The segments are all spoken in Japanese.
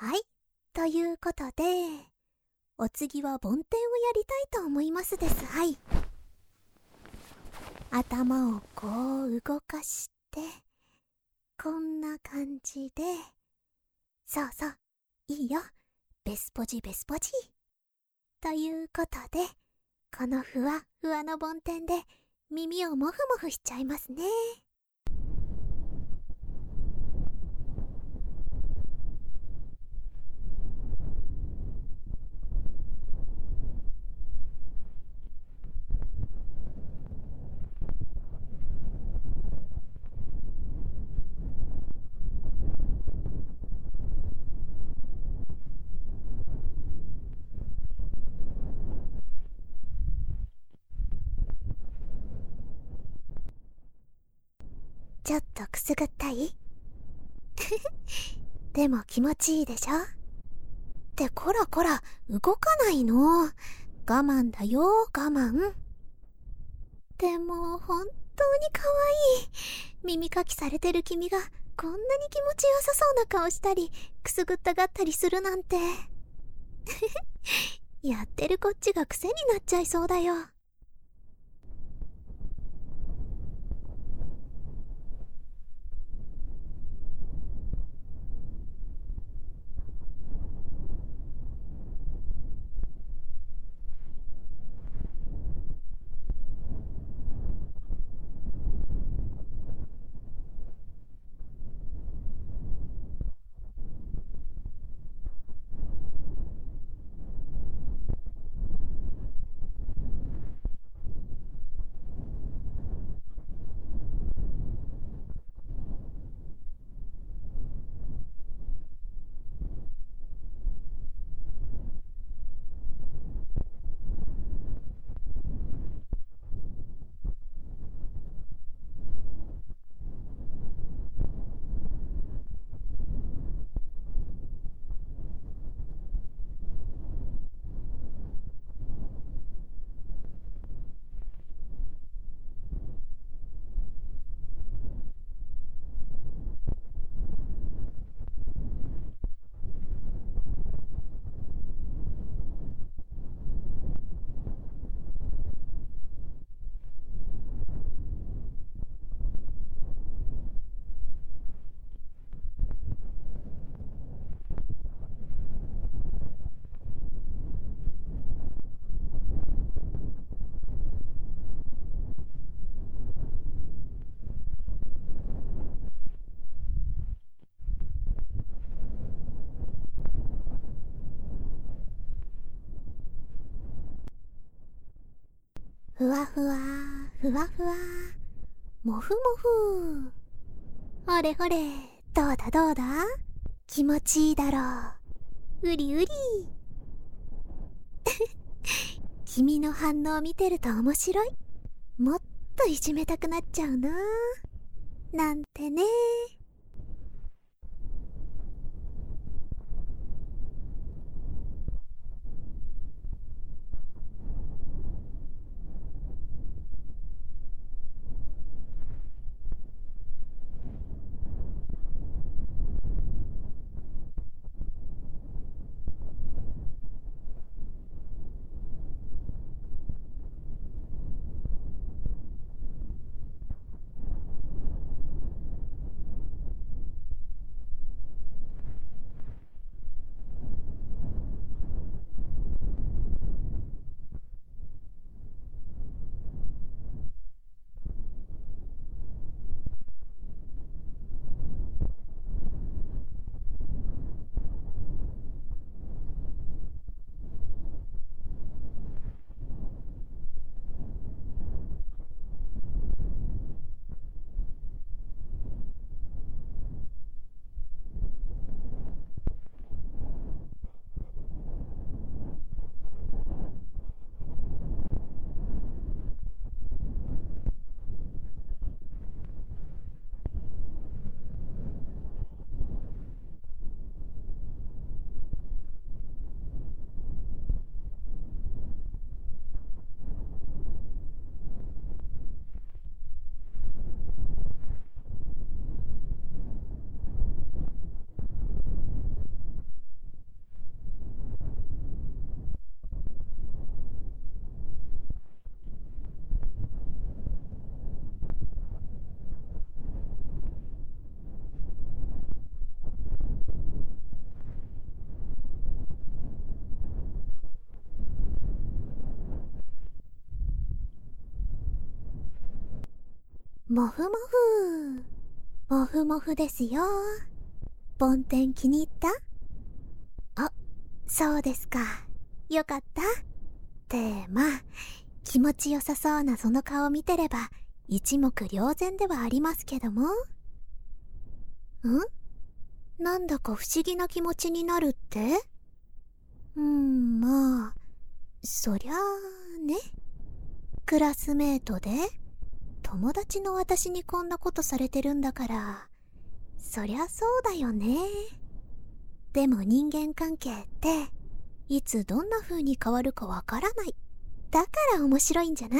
はい。ということで、お次は梵天をやりたいと思いますです。はい。頭をこう動かして、こんな感じで、そうそう、いいよ。ベスポジベスポジ。ということで、このふわふわの梵天で耳をモフモフしちゃいますね。ちょっとくすぐったい？でも気持ちいいでしょ？ってこらこら、動かないの。我慢だよ、我慢。でも本当に可愛い。耳かきされてる君がこんなに気持ちよさそうな顔したり、くすぐったがったりするなんて。やってるこっちが癖になっちゃいそうだよ。ふわふわ、ふわふわ、もふもふ。ほれほれ、どうだどうだ？気持ちいいだろう。うりうり。君の反応を見てると面白い。もっといじめたくなっちゃうな。なんてね。 もふもふ。もふもふですよ。梵天気に入った？あ、そうですか。よかった。ってまあ、気持ちよさそうなその顔見てれば一目瞭然ではありますけども。なんだか不思議な気持ちになるって？まあ、そりゃあね。クラスメートで友達の私にこんなことされてるんだから、そりゃそうだよね。でも人間関係っていつどんな風に変わるかわからない。だから面白いんじゃない？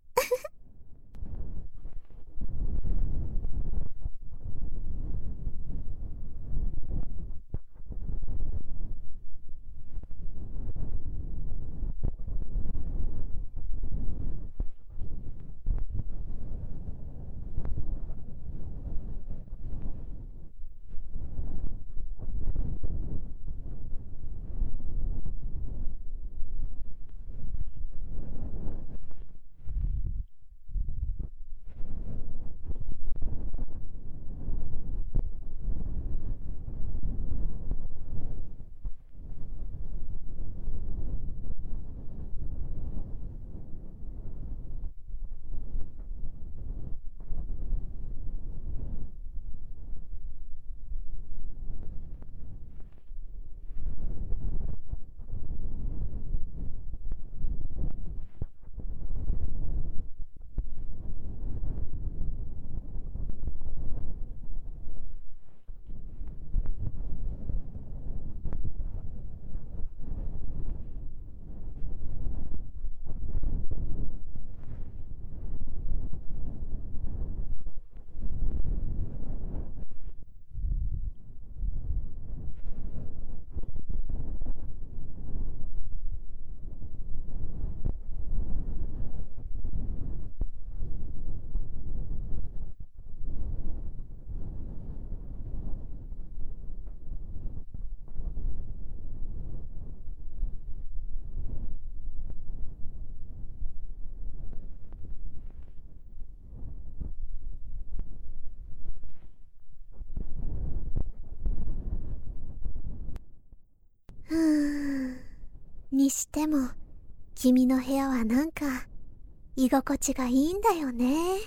ふーん。にしても、君の部屋はなんか、居心地がいいんだよね。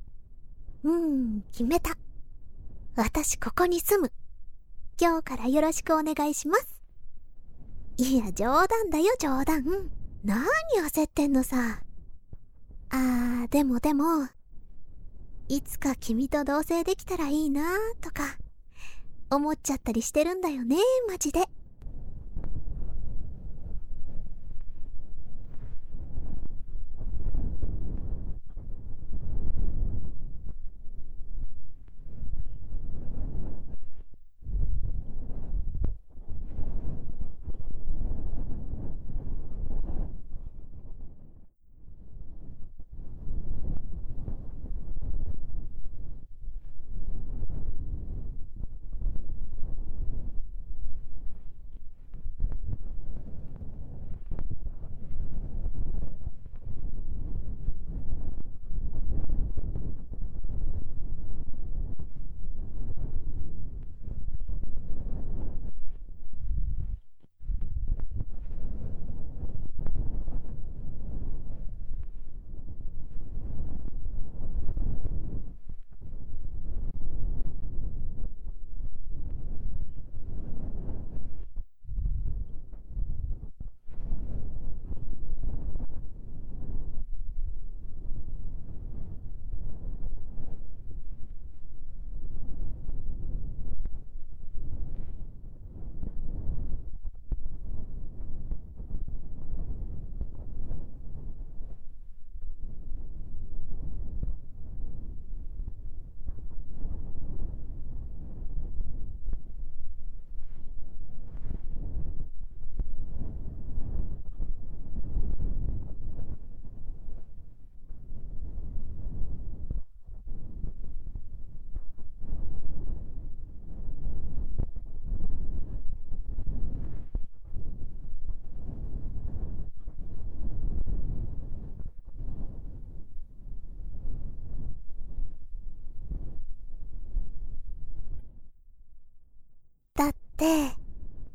決めた。私ここに住む。今日からよろしくお願いします。いや、冗談だよ、冗談。何焦ってんのさ。でも、いつか君と同棲できたらいいなとか、思っちゃったりしてるんだよね、マジで。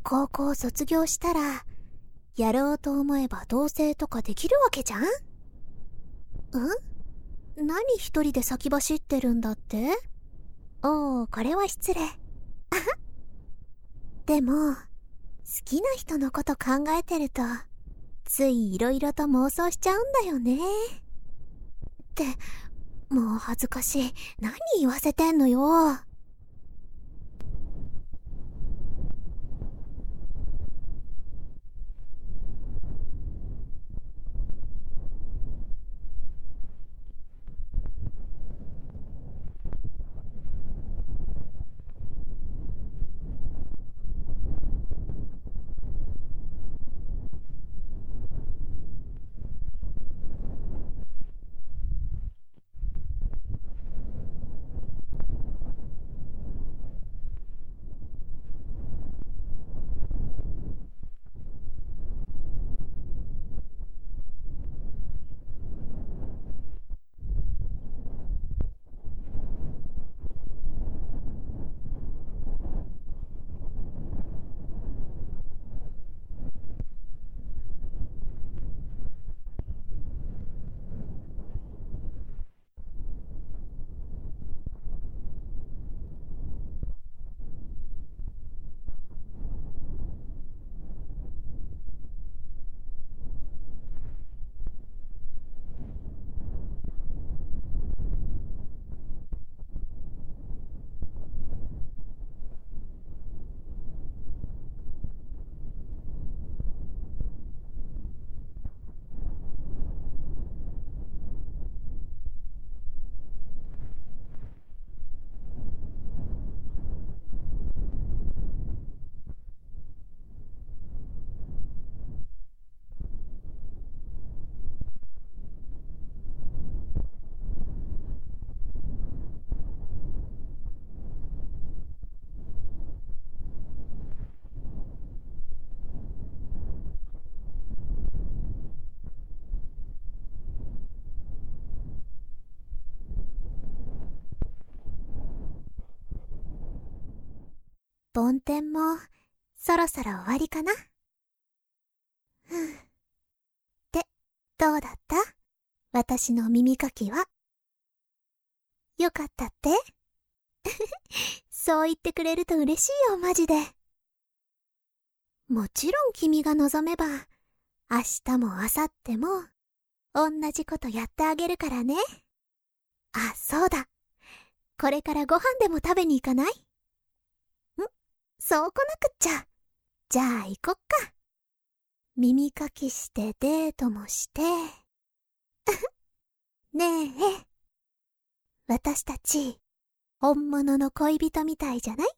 高校卒業したら、やろうと思えば同棲とかできるわけじゃん？何一人で先走ってるんだって？おー、これは失礼。でも、好きな人のこと考えてると、ついいろいろと妄想しちゃうんだよね。って、もう恥ずかしい。何言わせてんのよ。梵天も、そろそろ終わりかな。で、どうだった？私の耳かきは。よかったって？そう言ってくれると嬉しいよ、マジで。もちろん君が望めば、明日も明後日も、同じことやってあげるからね。あ、そうだ。これからご飯でも食べに行かない？そうこなくっちゃ。じゃあ行こっか。耳かきしてデートもして。ねえ、私たち、本物の恋人みたいじゃない？